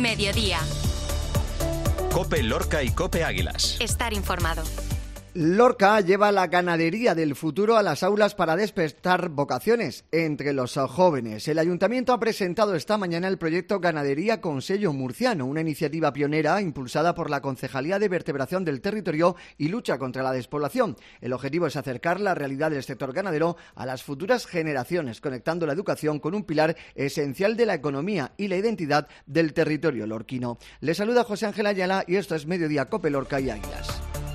Mediodía. COPE Lorca y COPE Águilas. Estar informado. Lorca lleva la ganadería del futuro a las aulas para despertar vocaciones entre los jóvenes. El Ayuntamiento ha presentado esta mañana el proyecto Ganadería con sello murciano, una iniciativa pionera impulsada por la Concejalía de Vertebración del Territorio y Lucha contra la Despoblación. El objetivo es acercar la realidad del sector ganadero a las futuras generaciones, conectando la educación con un pilar esencial de la economía y la identidad del territorio lorquino. Les saluda José Ángel Ayala y esto es Mediodía COPE Lorca y Águilas.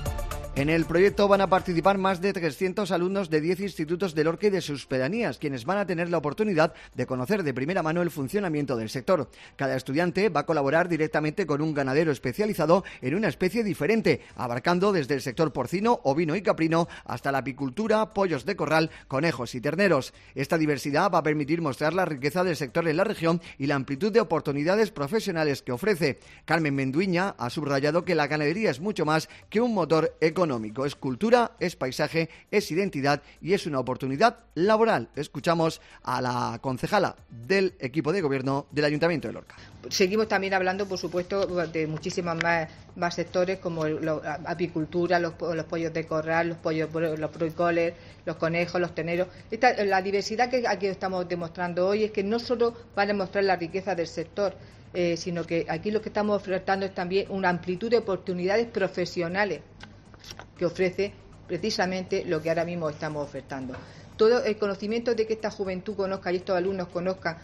En el proyecto van a participar más de 300 alumnos de 10 institutos de Lorca y de sus pedanías, quienes van a tener la oportunidad de conocer de primera mano el funcionamiento del sector. Cada estudiante va a colaborar directamente con un ganadero especializado en una especie diferente, abarcando desde el sector porcino, ovino y caprino hasta la apicultura, pollos de corral, conejos y terneros. Esta diversidad va a permitir mostrar la riqueza del sector en la región y la amplitud de oportunidades profesionales que ofrece. Carmen Menduiña ha subrayado que la ganadería es mucho más que un motor económico. Es cultura, es paisaje, es identidad y es una oportunidad laboral. Escuchamos a la concejala del equipo de gobierno del Ayuntamiento de Lorca. Seguimos también hablando, por supuesto, de muchísimos más sectores como la apicultura, los pollos de corral, los proicoles, los conejos, los terneros. La diversidad que aquí estamos demostrando hoy es que no solo va a demostrar la riqueza del sector, sino que aquí lo que estamos ofertando es también una amplitud de oportunidades profesionales que ofrece precisamente lo que ahora mismo estamos ofertando. Todo el conocimiento de que esta juventud conozca y estos alumnos conozcan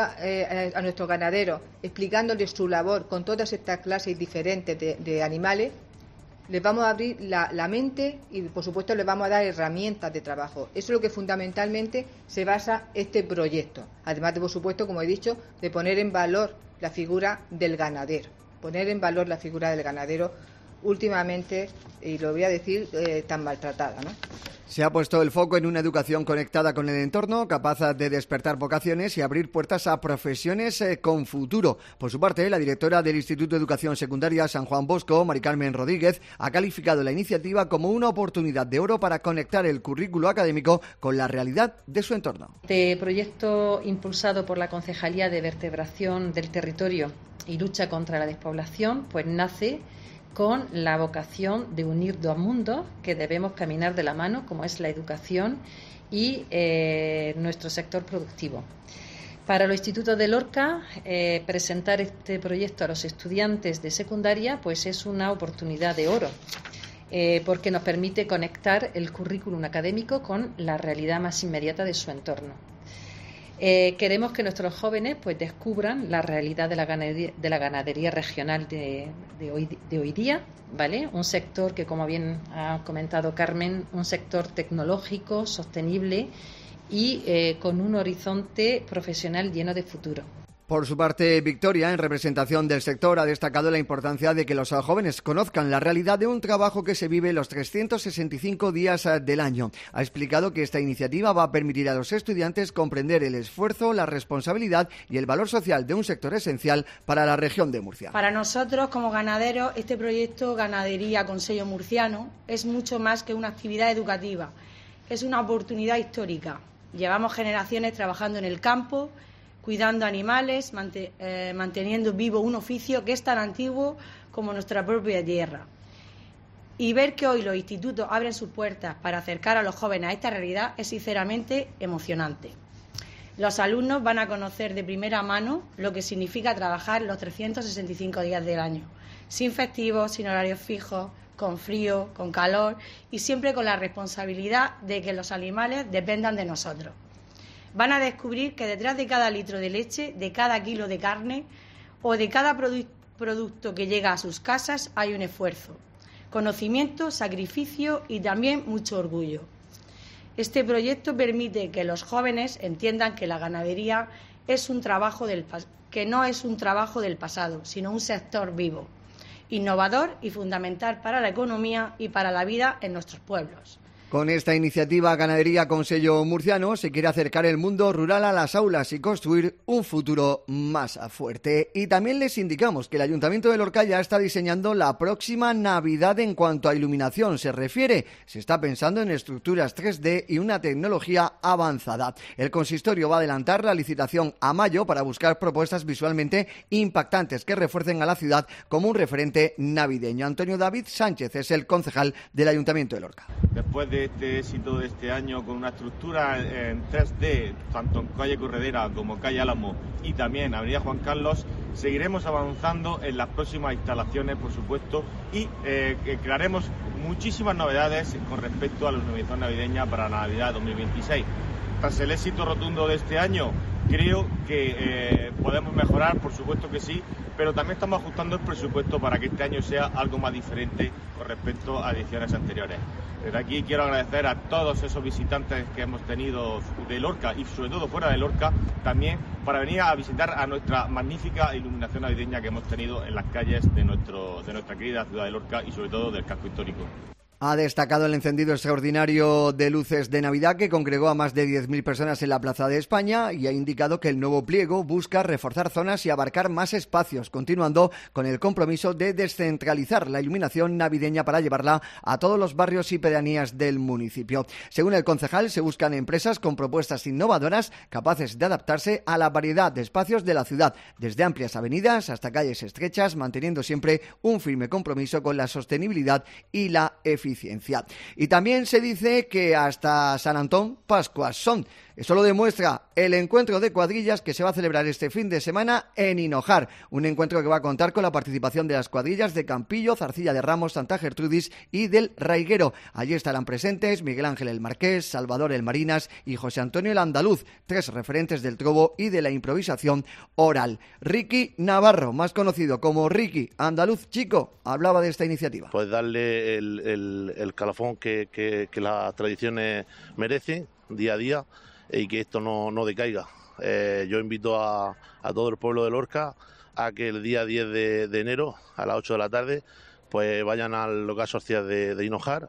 a nuestros ganaderos, explicándoles su labor con todas estas clases diferentes de animales, les vamos a abrir la mente y, por supuesto, les vamos a dar herramientas de trabajo. Eso es lo que fundamentalmente se basa este proyecto. Además de, por supuesto, como he dicho, de poner en valor la figura del ganadero. Poner en valor la figura del ganadero últimamente, y lo voy a decir, tan maltratada, ¿no? Se ha puesto el foco en una educación conectada con el entorno, capaz de despertar vocaciones y abrir puertas a profesiones con futuro. Por su parte, la directora del Instituto de Educación Secundaria San Juan Bosco, Mari Carmen Rodríguez, ha calificado la iniciativa como una oportunidad de oro para conectar el currículo académico con la realidad de su entorno. Este proyecto, impulsado por la Concejalía de Vertebración del Territorio y Lucha contra la Despoblación, pues nace con la vocación de unir dos mundos que debemos caminar de la mano, como es la educación y nuestro sector productivo. Para los institutos de Lorca, presentar este proyecto a los estudiantes de secundaria pues es una oportunidad de oro, porque nos permite conectar el currículum académico con la realidad más inmediata de su entorno. Queremos que nuestros jóvenes pues descubran la realidad de la ganadería regional de hoy día, ¿vale? Un sector que, como bien ha comentado Carmen, un sector tecnológico, sostenible y con un horizonte profesional lleno de futuro. Por su parte, Victoria, en representación del sector, ha destacado la importancia de que los jóvenes conozcan la realidad de un trabajo que se vive los 365 días del año. Ha explicado que esta iniciativa va a permitir a los estudiantes comprender el esfuerzo, la responsabilidad y el valor social de un sector esencial para la región de Murcia. Para nosotros, como ganaderos, este proyecto Ganadería con sello murciano es mucho más que una actividad educativa. Es una oportunidad histórica. Llevamos generaciones trabajando en el campo, cuidando animales, manteniendo vivo un oficio que es tan antiguo como nuestra propia tierra. Y ver que hoy los institutos abren sus puertas para acercar a los jóvenes a esta realidad es sinceramente emocionante. Los alumnos van a conocer de primera mano lo que significa trabajar los 365 días del año, sin festivos, sin horarios fijos, con frío, con calor y siempre con la responsabilidad de que los animales dependan de nosotros. Van a descubrir que detrás de cada litro de leche, de cada kilo de carne o de cada producto que llega a sus casas hay un esfuerzo, conocimiento, sacrificio y también mucho orgullo. Este proyecto permite que los jóvenes entiendan que la ganadería es un trabajo que no es un trabajo del pasado, sino un sector vivo, innovador y fundamental para la economía y para la vida en nuestros pueblos. Con esta iniciativa Ganadería con sello murciano se quiere acercar el mundo rural a las aulas y construir un futuro más fuerte. Y también les indicamos que el Ayuntamiento de Lorca ya está diseñando la próxima Navidad en cuanto a iluminación se refiere. Se está pensando en estructuras 3D y una tecnología avanzada. El consistorio va a adelantar la licitación a mayo para buscar propuestas visualmente impactantes que refuercen a la ciudad como un referente navideño. Antonio David Sánchez es el concejal del Ayuntamiento de Lorca. Después de este éxito de este año con una estructura en 3D, tanto en calle Corredera como calle Álamo y también avenida Juan Carlos, seguiremos avanzando en las próximas instalaciones, por supuesto, y crearemos muchísimas novedades con respecto a la iluminación navideña para la Navidad 2026. Tras el éxito rotundo de este año, creo que podemos mejorar, por supuesto que sí, pero también estamos ajustando el presupuesto para que este año sea algo más diferente con respecto a ediciones anteriores. Desde aquí quiero agradecer a todos esos visitantes que hemos tenido de Lorca y sobre todo fuera de Lorca, también para venir a visitar a nuestra magnífica iluminación navideña que hemos tenido en las calles de nuestra querida ciudad de Lorca y sobre todo del casco histórico. Ha destacado el encendido extraordinario de luces de Navidad que congregó a más de 10.000 personas en la Plaza de España y ha indicado que el nuevo pliego busca reforzar zonas y abarcar más espacios, continuando con el compromiso de descentralizar la iluminación navideña para llevarla a todos los barrios y pedanías del municipio. Según el concejal, se buscan empresas con propuestas innovadoras capaces de adaptarse a la variedad de espacios de la ciudad, desde amplias avenidas hasta calles estrechas, manteniendo siempre un firme compromiso con la sostenibilidad y la eficiencia. Y también se dice que hasta San Antón, Pascuas son. Eso lo demuestra el encuentro de cuadrillas que se va a celebrar este fin de semana en Hinojar. Un encuentro que va a contar con la participación de las cuadrillas de Campillo, Zarcilla de Ramos, Santa Gertrudis y del Raiguero. Allí estarán presentes Miguel Ángel el Marqués, Salvador el Marinas y José Antonio el Andaluz, 3 referentes del trobo y de la improvisación oral. Ricky Navarro, más conocido como Ricky Andaluz Chico, hablaba de esta iniciativa. Pues darle el calafón que las tradiciones merecen día a día y que esto no decaiga. Yo invito a todo el pueblo de Lorca a que el día 10 de enero a las 8 de la tarde pues vayan al local social de Hinojar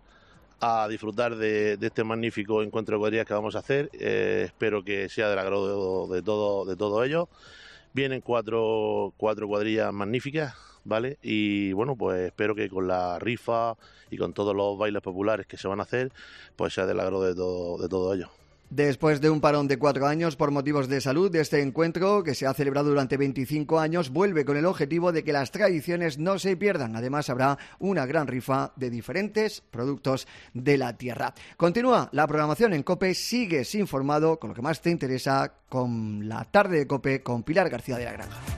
a disfrutar de este magnífico encuentro de cuadrillas que vamos a hacer. Espero que sea del agrado de todos ellos. Vienen cuatro cuadrillas magníficas, ¿vale? Y bueno, pues espero que con la rifa y con todos los bailes populares que se van a hacer, pues sea del agrado de todos ellos. Después de un parón de 4 años por motivos de salud, este encuentro, que se ha celebrado durante 25 años, vuelve con el objetivo de que las tradiciones no se pierdan. Además, habrá una gran rifa de diferentes productos de la tierra. Continúa la programación en COPE, sigues informado con lo que más te interesa con la tarde de COPE con Pilar García de la Granja.